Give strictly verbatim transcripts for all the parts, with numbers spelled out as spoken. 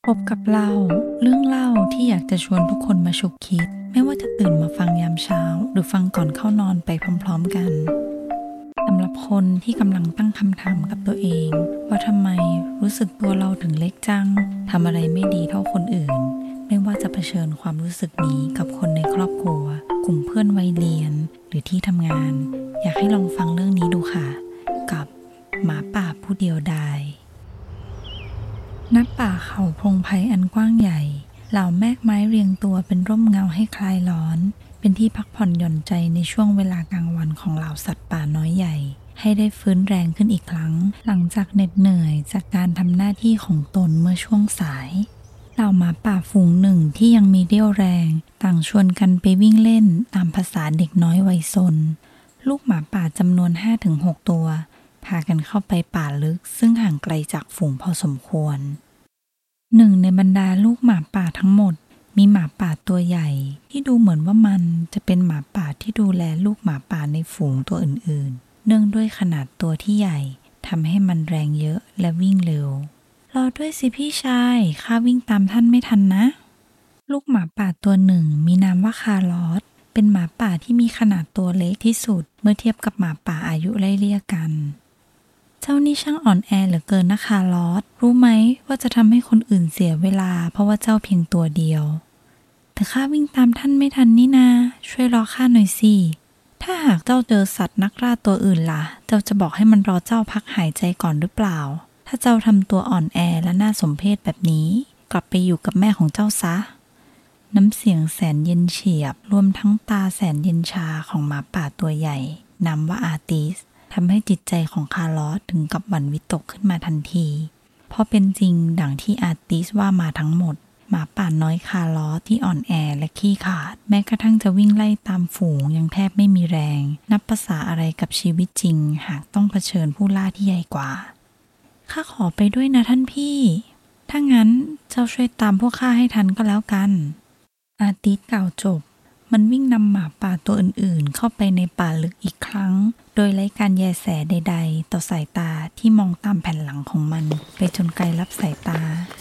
พบกับเราเรื่องเล่าที่อยากจะชวนทุกคนมาฉุกคิดไม่ว่าจะตื่นมาฟังยามเช้าหรือฟังก่อนเข้านอนไปพร้อมๆกันสำหรับคนที่กำลังตั้งคำถามกับตัวเองว่าทำไมรู้สึกตัวเราถึงเล็กจังทำอะไรไม่ดีเท่าคนอื่นไม่ว่าจะเผชิญความรู้สึกนี้กับคนในครอบครัวกลุ่มเพื่อนวัยเรียนหรือที่ทำงานอยากให้ลองฟังเรื่องนี้ดูค่ะกับหมาป่าผู้เดียวดายณ ป่าเขาพงไพรอันกว้างใหญ่เหล่าแมกไม้เรียงตัวเป็นร่มเงาให้คลายร้อนเป็นที่พักผ่อนหย่อนใจในช่วงเวลากลางวันของเหล่าสัตว์ป่าน้อยใหญ่ให้ได้ฟื้นแรงขึ้นอีกครั้งหลังจากเหน็ดเหนื่อยจากการทำหน้าที่ของตนเมื่อช่วงสายเหล่าหมาป่าฝูงหนึ่งที่ยังมีเรี่ยวแรงต่างชวนกันไปวิ่งเล่นตามภาษาเด็กน้อยวัยซนลูกหมาป่าจำนวน ห้าถึงหก ตัวพากันเข้าไปป่าลึกซึ่งห่างไกลจากฝูงพอสมควรหนึ่งในบรรดาลูกหมาป่าทั้งหมดมีหมาป่าตัวใหญ่ที่ดูเหมือนว่ามันจะเป็นหมาป่าที่ดูแลลูกหมาป่าในฝูงตัวอื่นๆเนื่องด้วยขนาดตัวที่ใหญ่ทำให้มันแรงเยอะและวิ่งเร็วรอด้วยสิพี่ชายข้าวิ่งตามท่านไม่ทันนะลูกหมาป่าตัวหนึ่งมีนามว่าคาร์ลอสเป็นหมาป่าที่มีขนาดตัวเล็กที่สุดเมื่อเทียบกับหมาป่าอายุไล่เลี่ยกันเจ้านี่ช่างอ่อนแอเหลือเกินนะคาร์ลอสรู้ไหมว่าจะทำให้คนอื่นเสียเวลาเพราะว่าเจ้าเพียงตัวเดียวแต่ข้าวิ่งตามท่านไม่ทันนี่นาช่วยรอข้าหน่อยสิถ้าหากเจ้าเจอสัตว์นักล่าตัวอื่นล่ะเจ้าจะบอกให้มันรอเจ้าพักหายใจก่อนหรือเปล่าถ้าเจ้าทำตัวอ่อนแอและน่าสมเพชแบบนี้กลับไปอยู่กับแม่ของเจ้าซะน้ำเสียงแสนเย็นเฉียบรวมทั้งตาแสนเย็นชาของหมาป่าตัวใหญ่นามว่าอาร์ติสทำให้จิตใจของคาร์ลอสถึงกับหวั่นวิตกขึ้นมาทันทีเพราะเป็นจริงดังที่อาร์ติสว่ามาทั้งหมดหมาป่าน้อยคาร์ลอสที่อ่อนแอและขี้ขลาดแม้กระทั่งจะวิ่งไล่ตามฝูงยังแทบไม่มีแรงนับภาษาอะไรกับชีวิตจริงหากต้องเผชิญผู้ล่าที่ใหญ่กว่าข้าขอไปด้วยนะท่านพี่ถ้างั้นเจ้าช่วยตามพวกข้าให้ทันก็แล้วกันอาร์ติสกล่าวจบมันวิ่งนำหมาป่าตัวอื่นๆเข้าไปในป่าลึกอีกครั้งโดยไร้การแยแสใดๆต่อสายตาที่มองตามแผ่นหลังของมันไปจนไกลลับสายตา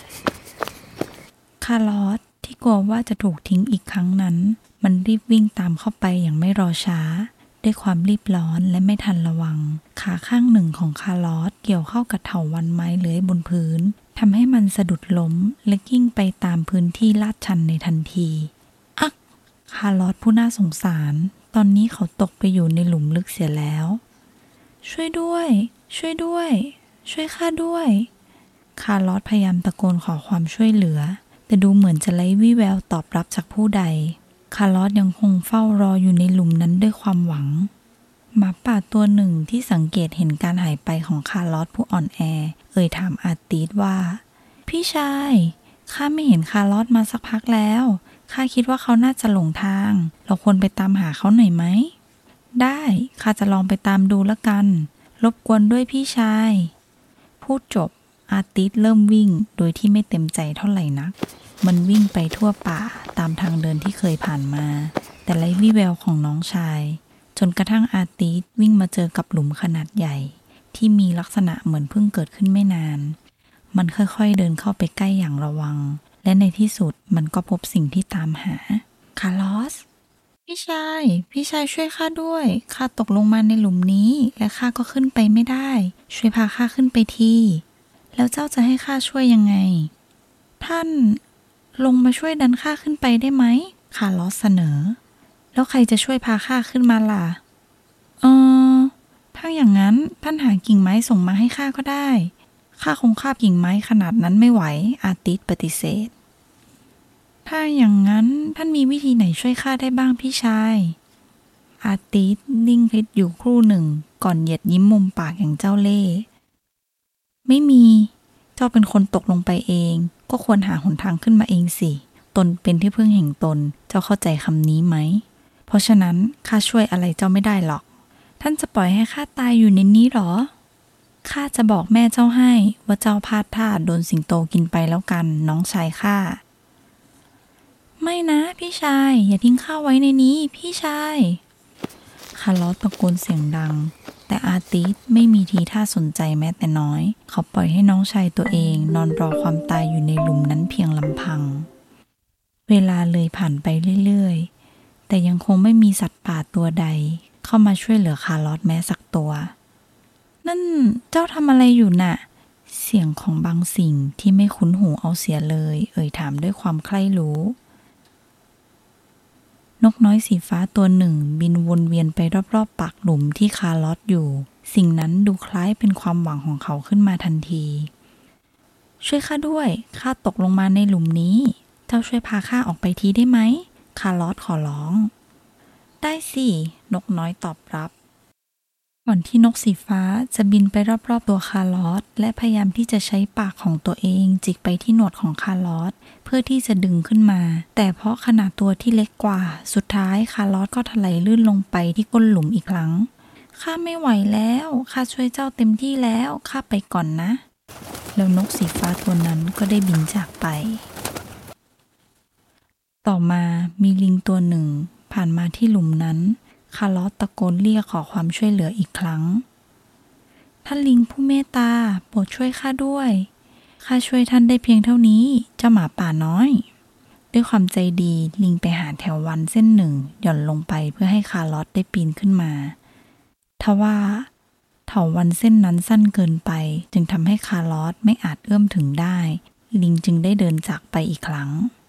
คาร์ลอสที่กลัวว่าจะถูกทิ้งอีกครั้งนั้นมันรีบวิ่งตามเข้าไปอย่างไม่รอช้าด้วยความรีบร้อนและไม่ทันระวังขาข้างหนึ่งของคาร์ลอสเกี่ยวเข้ากับเถาวัลย์ไม้เลื้อยบนพื้นทำให้มันสะดุดล้มและกิ้งไปตามพื้นที่ลาดชันในทันทีอักคาร์ลอสผู้น่าสงสารตอนนี้เขาตกไปอยู่ในหลุมลึกเสียแล้วช่วยด้วยช่วยด้วยช่วยข้าด้วยคาร์ลอสพยายามตะโกนขอความช่วยเหลือแต่ดูเหมือนจะไร้วี่แววตอบรับจากผู้ใดคาร์ลอสยังคงเฝ้ารออยู่ในหลุมนั้นด้วยความหวังหมาป่าตัวหนึ่งที่สังเกตเห็นการหายไปของคาร์ลอสผู้อ่อนแอเอ่ยถามอาร์ติสว่าพี่ชายข้าไม่เห็นคาร์ลอสมาสักพักแล้วข้าคิดว่าเขาน่าจะหลงทางเราควรไปตามหาเขาหน่อยไหมได้ข้าจะลองไปตามดูละกันรบกวนด้วยพี่ชายพูดจบอาร์ติสเริ่มวิ่งโดยที่ไม่เต็มใจเท่าไหร่นักมันวิ่งไปทั่วป่าตามทางเดินที่เคยผ่านมาแต่ไร้วี่แววของน้องชายจนกระทั่งอาร์ติสวิ่งมาเจอกับหลุมขนาดใหญ่ที่มีลักษณะเหมือนเพิ่งเกิดขึ้นไม่นานมันค่อยๆเดินเข้าไปใกล้อย่างระวังและในที่สุดมันก็พบสิ่งที่ตามหาคาร์ลอสพี่ชายพี่ชายช่วยข้าด้วยข้าตกลงมาในหลุมนี้และข้าก็ขึ้นไปไม่ได้ช่วยพาข้าขึ้นไปทีแล้วเจ้าจะให้ข้าช่วยยังไงท่านลงมาช่วยดันข้าขึ้นไปได้ไหมคาร์ลอสเสนอแล้วใครจะช่วยพาข้าขึ้นมาล่ะเออถ้าอย่างนั้นท่านหากิ่งไม้ส่งมาให้ข้าก็ได้ข้าคงคาบกิ่งไม้ขนาดนั้นไม่ไหวอาร์ติสปฏิเสธถ้าอย่างนั้นท่านมีวิธีไหนช่วยข้าได้บ้างพี่ชายอาร์ติสนิ่งคิดอยู่ครู่หนึ่งก่อนเหยียดยิ้มมุมปากอย่างเจ้าเล่ห์ไม่มีเจ้าเป็นคนตกลงไปเองก็ควรหาหนทางขึ้นมาเองสิตนเป็นที่พึ่งแห่งตนเจ้าเข้าใจคำนี้ไหมเพราะฉะนั้นข้าช่วยอะไรเจ้าไม่ได้หรอกท่านจะปล่อยให้ข้าตายอยู่ในนี้หรอข้าจะบอกแม่เจ้าให้ว่าเจ้าพลาดท่าโดนสิงโตกินไปแล้วกันน้องชายข้าไม่นะพี่ชายอย่าทิ้งข้าไว้ในนี้พี่ชายคาร์ลอสตะโกนเสียงดังแต่แต่อาร์ติสไม่มีทีท่าสนใจแม้แต่น้อยเขาปล่อยให้น้องชายตัวเองนอนรอความตายอยู่ในหลุมนั้นเพียงลำพังเวลาเลยผ่านไปเรื่อยๆแต่ยังคงไม่มีสัตว์ป่าตัวใดเข้ามาช่วยเหลือคาร์ลอสแม้สักตัวนั่นเจ้าทำอะไรอยู่น่ะเสียงของบางสิ่งที่ไม่คุ้นหูเอาเสียเลยเอ่ยถามด้วยความใคร่รู้นกน้อยสีฟ้าตัวหนึ่งบินวนเวียนไปรอบๆปากหลุมที่คาร์ลอสอยู่สิ่งนั้นดูคล้ายเป็นความหวังของเขาขึ้นมาทันทีช่วยข้าด้วยข้าตกลงมาในหลุมนี้เจ้าช่วยพาข้าออกไปทีได้ไหมคาร์ลอสขอร้องได้สินกน้อยตอบรับก่อนที่นกสีฟ้าจะบินไปรอบๆตัวคาร์ลอสและพยายามที่จะใช้ปากของตัวเองจิกไปที่หนวดของคาร์ลอสเพื่อที่จะดึงขึ้นมาแต่เพราะขนาดตัวที่เล็กกว่าสุดท้ายคาร์ลอสก็ถลายลื่นลงไปที่ก้นหลุมอีกครั้งข้าไม่ไหวแล้วข้าช่วยเจ้าเต็มที่แล้วข้าไปก่อนนะแล้วนกสีฟ้าตัวนั้นก็ได้บินจากไปต่อมามีลิงตัวหนึ่งผ่านมาที่หลุมนั้นคาร์ลอสตะโกนเรียกขอความช่วยเหลืออีกครั้งท่านลิงผู้เมตตาโปรดช่วยข้าด้วยข้าช่วยท่านได้เพียงเท่านี้เจ้าหมาป่าน้อยด้วยความใจดีลิงไปหาแถววันเส้นหนึ่งหย่อนลงไปเพื่อให้คาร์ลอสได้ปีนขึ้นมาทว่าเถาวัลย์เส้นนั้นสั้นเกินไปจึงทำให้คาร์ลอสไม่อาจเอื้อมถึงได้ลิงจึงได้เดินจากไปอีกครั้ง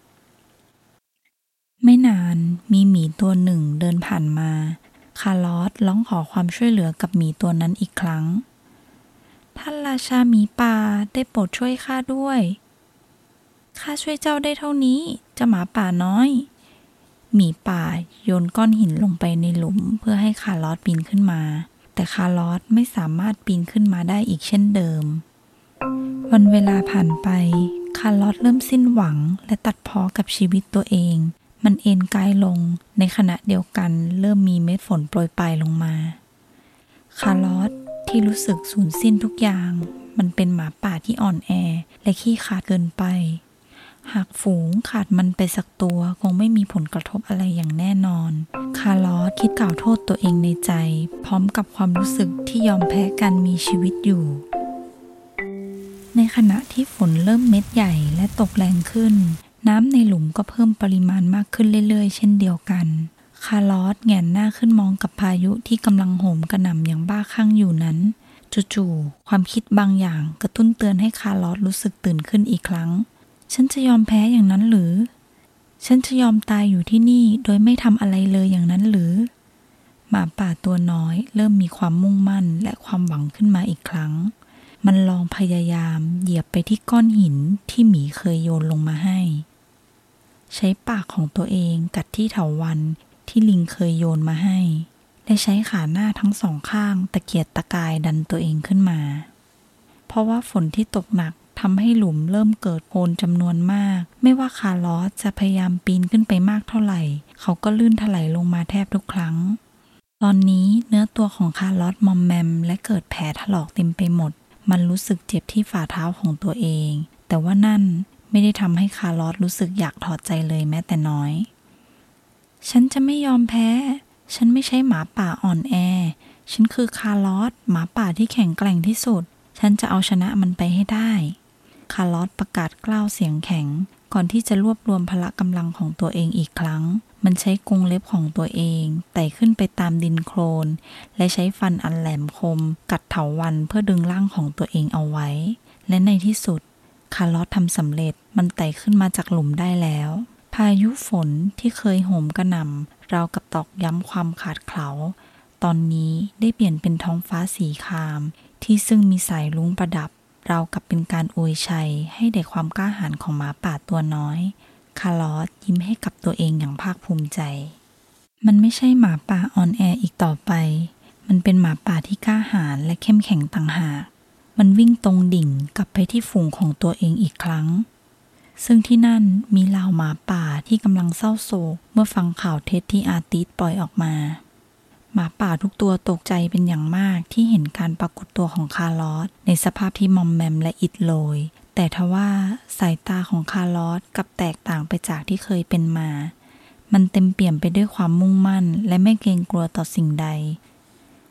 ไม่นานมีหมีตัวหนึ่งเดินผ่านมาคาร์ลอสร้องขอความช่วยเหลือกับหมีตัวนั้นอีกครั้งท่านราชาหมีป่าได้โปรดช่วยข้าด้วยข้าช่วยเจ้าได้เท่านี้เจ้าหมาป่าน้อยหมีป่าโยนก้อนหินลงไปในหลุมเพื่อให้คาร์ลอสปีนขึ้นมาแต่คาร์ลอสไม่สามารถปีนขึ้นมาได้อีกเช่นเดิมวันเวลาผ่านไปคาร์ลอสเริ่มสิ้นหวังและตัดพ้อกับชีวิตตัวเองมันเอนกายลงในขณะเดียวกันเริ่มมีเม็ดฝนโปรยปลายลงมาคาร์ลอสที่รู้สึกสูญสิ้นทุกอย่างมันเป็นหมาป่าที่อ่อนแอและขี้ขลาดเกินไปหากฝูงขาดมันไปสักตัวคงไม่มีผลกระทบอะไรอย่างแน่นอนคาร์ลอสคิดกล่าวโทษตัวเองในใจพร้อมกับความรู้สึกที่ยอมแพ้การมีชีวิตอยู่ในขณะที่ฝนเริ่มเม็ดใหญ่และตกแรงขึ้นน้ำในหลุมก็เพิ่มปริมาณมากขึ้นเรื่อยๆเช่นเดียวกันคาร์ลอสแหงนหน้าขึ้นมองกับพายุที่กำลังโหมกระหน่ำอย่างบ้าคลั่งอยู่นั้นจู่ๆความคิดบางอย่างกระตุ้นเตือนให้คาร์ลอสรู้สึกตื่นขึ้นอีกครั้งฉันจะยอมแพ้อย่างนั้นหรือฉันจะยอมตายอยู่ที่นี่โดยไม่ทำอะไรเลยอย่างนั้นหรือหมาป่าตัวน้อยเริ่มมีความมุ่งมั่นและความหวังขึ้นมาอีกครั้งมันลองพยายามเหยียบไปที่ก้อนหินที่หมีเคยโยนลงมาให้ใช้ปากของตัวเองกัดที่เถาวัลย์ที่ลิงเคยโยนมาให้และใช้ขาหน้าทั้งสองข้างตะเกียกตะกายดันตัวเองขึ้นมาเพราะว่าฝนที่ตกหนักทำให้หลุมเริ่มเกิดโคลนจำนวนมากไม่ว่าคาร์ลอสจะพยายามปีนขึ้นไปมากเท่าไหร่เขาก็ลื่นถลายลงมาแทบทุกครั้งตอนนี้เนื้อตัวของคาร์ลอสมอมแมมและเกิดแผลถลอกเต็มไปหมดมันรู้สึกเจ็บที่ฝ่าเท้าของตัวเองแต่ว่านั่นไม่ได้ทำให้คาร์ลอสรู้สึกอยากถอดใจเลยแม้แต่น้อยฉันจะไม่ยอมแพ้ฉันไม่ใช่หมาป่าอ่อนแอฉันคือคาร์ลอสหมาป่าที่แข็งแกร่งที่สุดฉันจะเอาชนะมันไปให้ได้คาร์ลอสประกาศกล้าวเสียงแข็งก่อนที่จะรวบรวมพละกำลังของตัวเองอีกครั้งมันใช้กรงเล็บของตัวเองไต่ขึ้นไปตามดินโคลนและใช้ฟันอันแหลมคมกัดเถาวัลย์เพื่อดึงร่างของตัวเองเอาไว้และในที่สุดคาร์ลอสทำสำเร็จมันไต่ขึ้นมาจากหลุมได้แล้วพายุฝนที่เคยโหมกระหน่ำราวกับตอกย้ำความขาดเขลาตอนนี้ได้เปลี่ยนเป็นท้องฟ้าสีครามที่ซึ่งมีสายรุ้งประดับราวกับเป็นการอวยชัยให้แด่ความกล้าหาญของหมาป่าตัวน้อยคาร์ลอสยิ้มให้กับตัวเองอย่างภาคภูมิใจมันไม่ใช่หมาป่าอ่อนแออีกต่อไปมันเป็นหมาป่าที่กล้าหาญและเข้มแข็งต่างหากมันวิ่งตรงดิ่งกลับไปที่ฝูงของตัวเองอีกครั้งซึ่งที่นั่นมีเหล่าหมาป่าที่กำลังเศร้าโศกเมื่อฟังข่าวเท็จที่อาร์ติสปล่อยออกมาหมาป่าทุกตัวตกใจเป็นอย่างมากที่เห็นการปรากฏตัวของคาร์ลอสในสภาพที่มอมแมมและอิดโรยแต่ทว่าสายตาของคาร์ลอสกลับแตกต่างไปจากที่เคยเป็นมามันเต็มเปี่ยมไปด้วยความมุ่งมั่นและไม่เกรงกลัวต่อสิ่งใด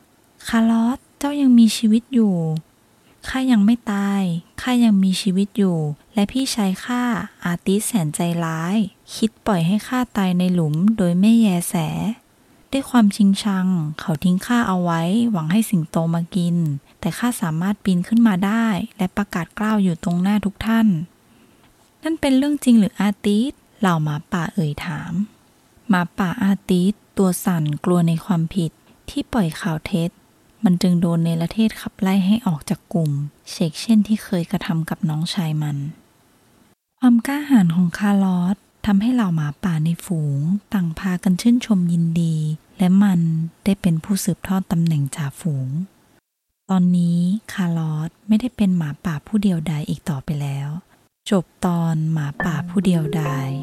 คาร์ลอสเจ้ายังมีชีวิตอยู่ข้ายังไม่ตายข้ายังมีชีวิตอยู่และพี่ชายข้าอาร์ติสแสนใจร้ายคิดปล่อยให้ข้าตายในหลุมโดยไม่แยแสด้วยความชิงชังเขาทิ้งข้าเอาไว้หวังให้สิงโตมากินแต่ข้าสามารถปีนขึ้นมาได้และประกาศกล้าวอยู่ตรงหน้าทุกท่านนั่นเป็นเรื่องจริงหรืออาร์ติสเหล่าหมาป่าเอ่ยถามหมาป่าอาร์ติสตัวสั่นกลัวในความผิดที่ปล่อยข่าวเท็จมันจึงโดนเนรเทศขับไล่ให้ออกจากกลุ่มเชกเช่นที่เคยกระทำกับน้องชายมันความกล้าหาญของคาร์ลอสทำให้เหล่าหมาป่าในฝูงต่างพากันชื่นชมยินดีและมันได้เป็นผู้สืบทอดตำแหน่งจ่าฝูงตอนนี้คาร์ลอสไม่ได้เป็นหมาป่าผู้เดียวดายอีกต่อไปแล้วจบตอนหมาป่าผู้เดียวดาย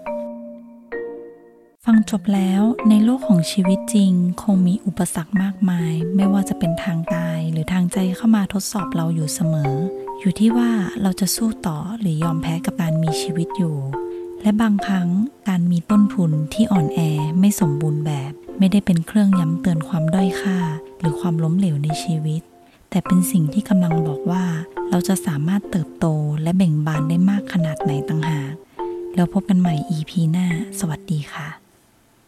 ฟังจบแล้วในโลกของชีวิตจริงคงมีอุปสรรคมากมายไม่ว่าจะเป็นทางกายหรือทางใจเข้ามาทดสอบเราอยู่เสมออยู่ที่ว่าเราจะสู้ต่อหรือยอมแพ้กับการมีชีวิตอยู่และบางครั้งการมีต้นทุนที่อ่อนแอไม่สมบูรณ์แบบไม่ได้เป็นเครื่องย้ำเตือนความด้อยค่าหรือความล้มเหลวในชีวิตแต่เป็นสิ่งที่กำลังบอกว่าเราจะสามารถเติบโตและเบ่งบานได้มากขนาดไหนต่างหากแล้วพบกันใหม่ อี พี หน้าสวัสดีค่ะ